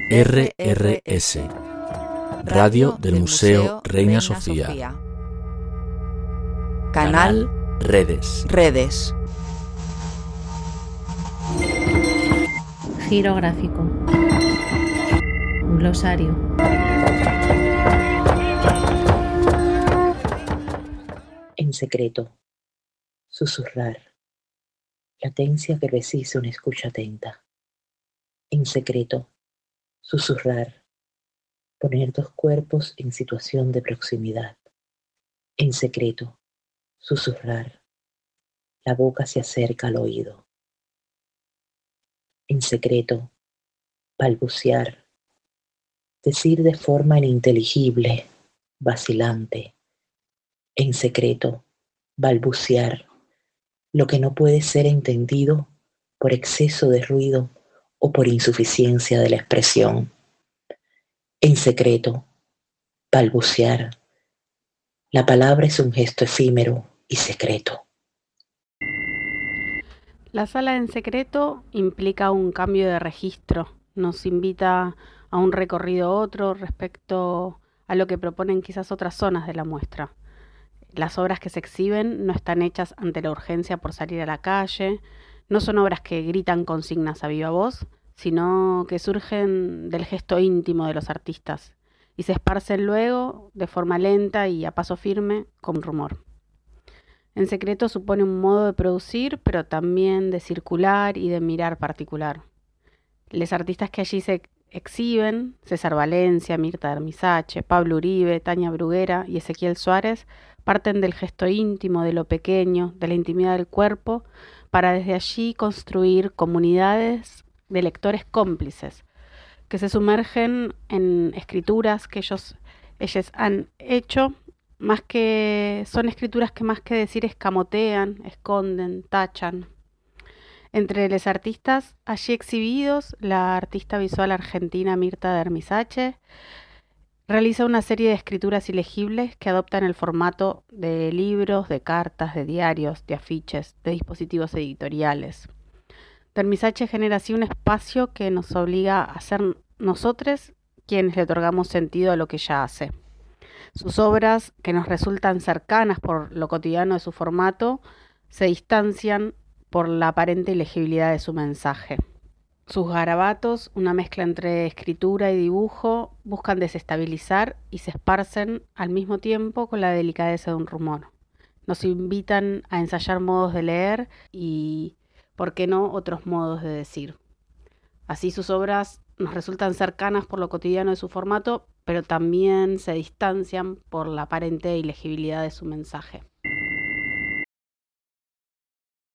RRS, Radio del Museo Reina Sofía. Canal Redes. Giro gráfico. Glosario. En secreto. Susurrar. Latencia que precisa una escucha atenta. En secreto. Susurrar. Poner dos cuerpos en situación de proximidad. En secreto. Susurrar. La boca se acerca al oído. En secreto. Balbucear. Decir de forma ininteligible, vacilante. En secreto. Balbucear. Lo que no puede ser entendido por exceso de ruido o por insuficiencia de la expresión. En secreto. Balbucear. La palabra es un gesto efímero y secreto. La sala en secreto implica un cambio de registro, nos invita a un recorrido otro respecto a lo que proponen quizás otras zonas de la muestra. Las obras que se exhiben no están hechas ante la urgencia por salir a la calle, no son obras que gritan consignas a viva voz, sino que surgen del gesto íntimo de los artistas y se esparcen luego de forma lenta y a paso firme con rumor. En secreto supone un modo de producir, pero también de circular y de mirar particular. Los artistas que allí se exhiben, César Valencia, Mirta Dermisache, Pablo Uribe, Tania Bruguera y Ezequiel Suárez, parten del gesto íntimo, de lo pequeño, de la intimidad del cuerpo, para desde allí construir comunidades de lectores cómplices, que se sumergen en escrituras que ellos han hecho, son escrituras que más que decir escamotean, esconden, tachan. Entre los artistas allí exhibidos, la artista visual argentina Mirta Dermisache realiza una serie de escrituras ilegibles que adoptan el formato de libros, de cartas, de diarios, de afiches, de dispositivos editoriales. Dermisache genera así un espacio que nos obliga a ser nosotros quienes le otorgamos sentido a lo que ella hace. Sus obras, que nos resultan cercanas por lo cotidiano de su formato, se distancian por la aparente ilegibilidad de su mensaje. Sus garabatos, una mezcla entre escritura y dibujo, buscan desestabilizar y se esparcen al mismo tiempo con la delicadeza de un rumor. Nos invitan a ensayar modos de leer y, ¿por qué no?, otros modos de decir. Así sus obras nos resultan cercanas por lo cotidiano de su formato, pero también se distancian por la aparente ilegibilidad de su mensaje.